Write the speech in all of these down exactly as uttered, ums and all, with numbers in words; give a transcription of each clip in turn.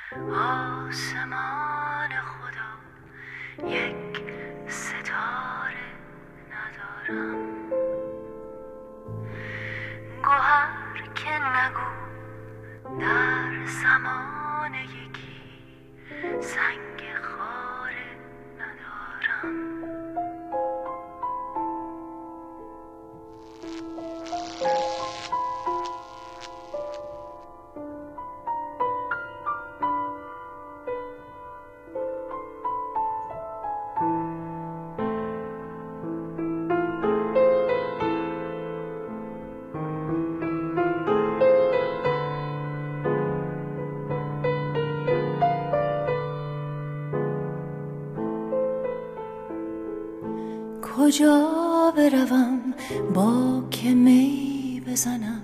آسمان خدا یک ستاره ندارم. گوهر که نگو در زمان یکی سنگ خاره ندارم. کجا بروم با که می بزنم،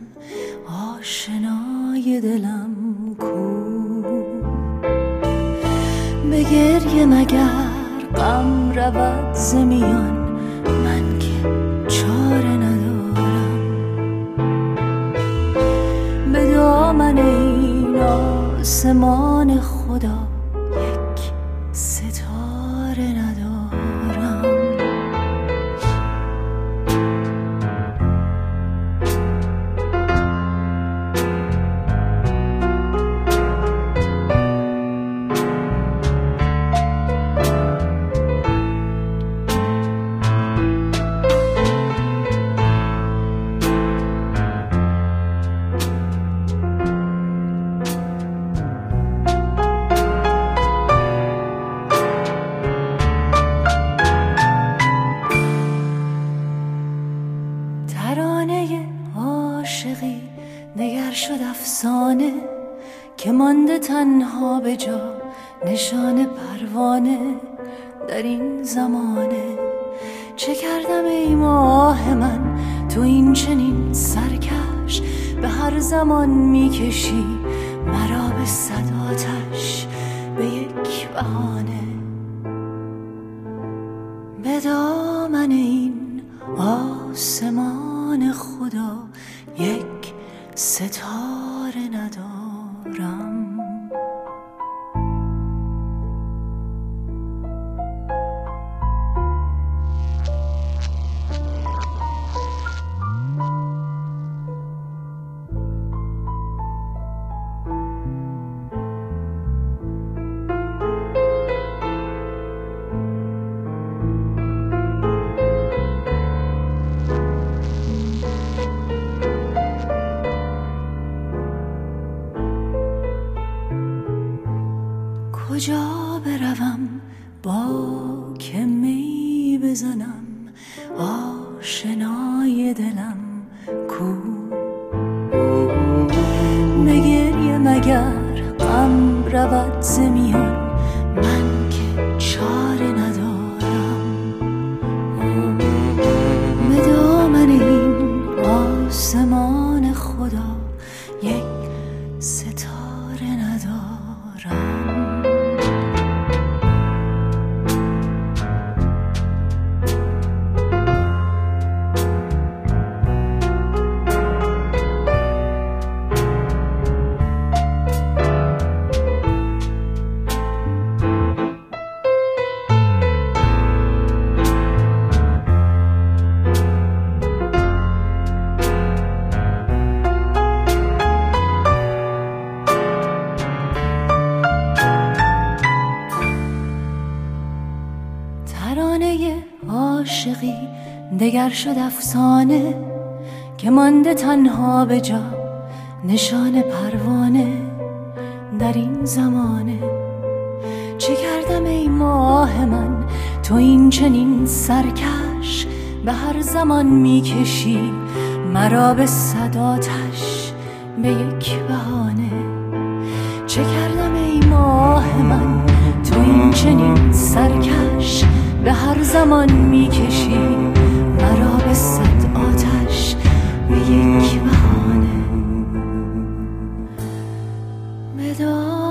آشنای دلم کو؟ به گریه مگر غم رود ز میان، من که چاره ندارم. به دامن این آسمان خدا یک ستاره ندارم. ترانه عاشقی دگر شد افسانه، که مانده تنها به جا نشان پروانه. در این زمانه چه کردم ای ماه من، تو این چنین سرکش به هر زمان میکشی مرا به صد آتش به یک بهانه. به دامن این آسمان خدا یک ستاره ندارم. کجا بروم با که می بزنم، آشنای دلم کو؟ به گریه مگر غم رود ز میان، من که چاره ندارم. به دامن این آسمان خدا یک ستاره ندارم. ترانه عاشقی دگر شد افسانه، که مانده تنها به جا نشان پروانه. در این زمانه چه کردم ای ماه من، تو این چنین سرکش به هر زمان میکشی مرا به صد آتش به یک بهانه. چه کردم ای ماه من، تو این چنین سرکش به هر زمان میکشی مرا به صد آتش به یک بهانه.